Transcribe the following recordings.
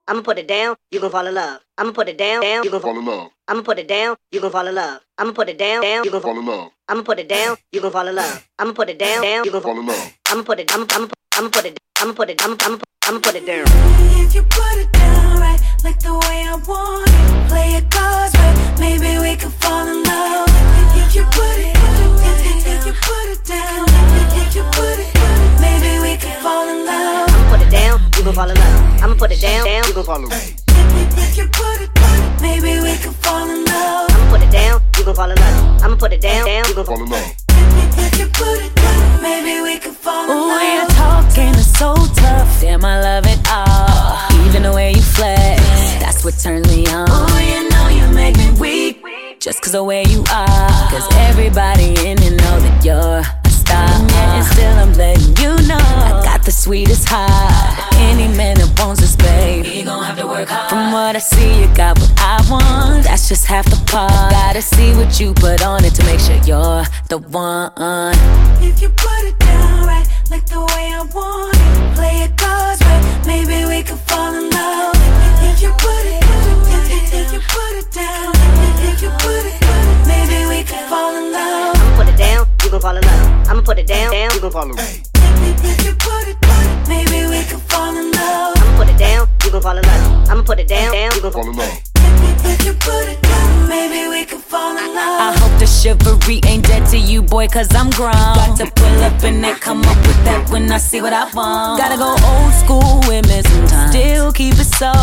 I'ma put it down, you gon' fall in love. I'ma put it down, you gon' fall in love. I'ma put it down, you gon' fall in love. I'ma put it down, you gon' fall in love. I'ma put it down, you gon' fall in love. I'ma put it down, you gon' fall in love. I'ma put it, I'ma put it, I'ma put it, I'ma put it down. If you put it down right, like the way I want it, play it cards right, maybe we could fall in love. If you put it, if you put it down, if you put it, maybe we could fall in love. I'ma put it down, you gon' fall in love. I'ma put it down, you gon' fall in love. If you put it, maybe we could fall in love. I'ma put it down, you gon' fall in love. I'ma put it down, you gon' fall in love. If you put it, maybe we could fall in love. Ooh, your talking is so tough, damn I love it all. Even the way you flex, that's what turns me on. Ooh, you know you make me weak, just cause the way you are. Cause everybody in here know that you're a star. And still I'm letting you know I got the sweetest heart. Any man that wants this, babe, you gon' have to work hard. From what I see, you got what I want. That's just half the part. Gotta see what you put on it to make sure you're the one. If you put it down right, like the way I want it, play it cards right, maybe we could fall in love. If you put it, if you put it down, if you put it, maybe we could fall in love. I'ma put it down, you gon' fall in love. I'ma put it down, you gon' fall in love. If you put it, maybe we could fall in love. I'ma put it down, you gon' fall in love. I'ma put it down, you gon' fall in love. If you put it, maybe we could fall in love. I hope the chivalry ain't dead to you, boy, cause I'm grown. Got to pull up and then come up with that when I see what I want. Gotta go old school with me sometimes. Still keep it so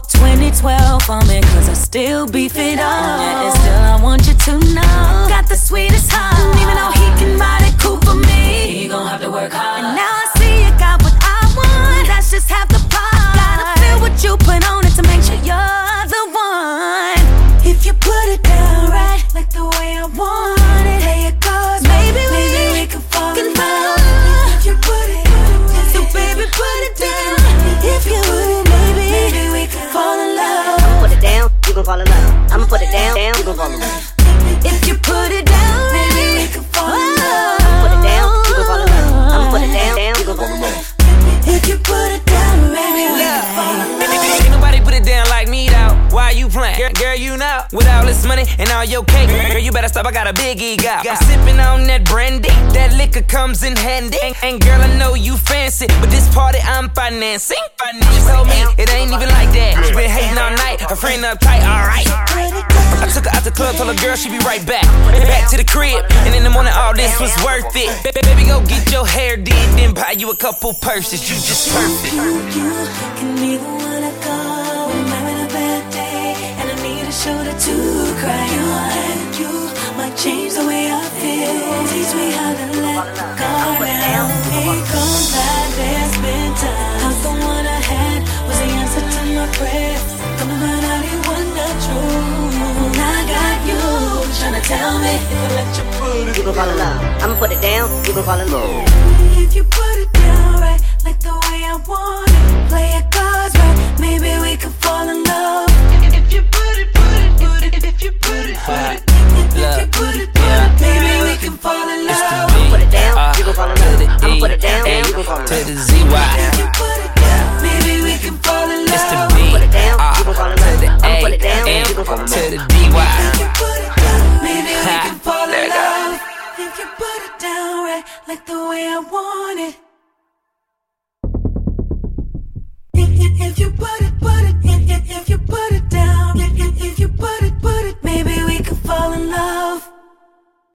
2012 for me, cause I still beef it up. And still I want you to know got the sweetest heart. Even though he can ride it cool for me, he gon' have to work hard. and now I see you got what I want. That's just half the part. Gotta feel what you put on it to make sure you're the one. If you put it down right, like the way I want it, play it cards, maybe we could fall in love. If you put it, so baby put it down. If you put it, maybe we could fall in love. I'ma put it down, you gon' fall in love. I'ma put it down, you gon' fall in love. If you put it down, Maybe we could fall in love. I'ma put it down, you gon' fall in love. I'ma put it down, you gon' fall in love. If you put it down, maybe we could fall in love. Ain't nobody put it down like me though. Why you playing? Girl, you know, with all this money and all your cake, girl, you better stop, I got a big ego. I'm sipping on that brandy, that liquor comes in handy. And girl, I know you fancy, but this party I'm financing. She told me it ain't even like that. She been hating all night, her friend uptight, alright. I took her out the club, told her girl she be right back. Back to the crib, and in the morning all this was worth it. Baby, go get your hair did, then buy you a couple purses. You just perfect. You can be the one I call when I'm having a bad day and I need a shoulder to cry on. You might change the way I feel. Teach me how to let go now. Ain't gon' lie, there's been times I was the one I had was the answer to my prayers. Come to find out it wasn't the truth. I got you tryna tell me if I let you put it. You gon' fall in love. I'ma put it down, you gon' fall in love. If you put it down right, like the way I want it, play it cards right, maybe we could fall in love. If you put it, if you put it, if you put it, maybe we can fall in love. I'ma put it down, you gon' fall in love. I'ma put it down, you gon' fall in To love. the ZY. If you put it down, maybe we can fall in It's the love. B. Put it down, you gon' fall in To love. the I'ma A put it down, M you gon' fall in to love. the DY. If you put it down, maybe we can fall in love. If you put it down right, like the way I want it. If you put it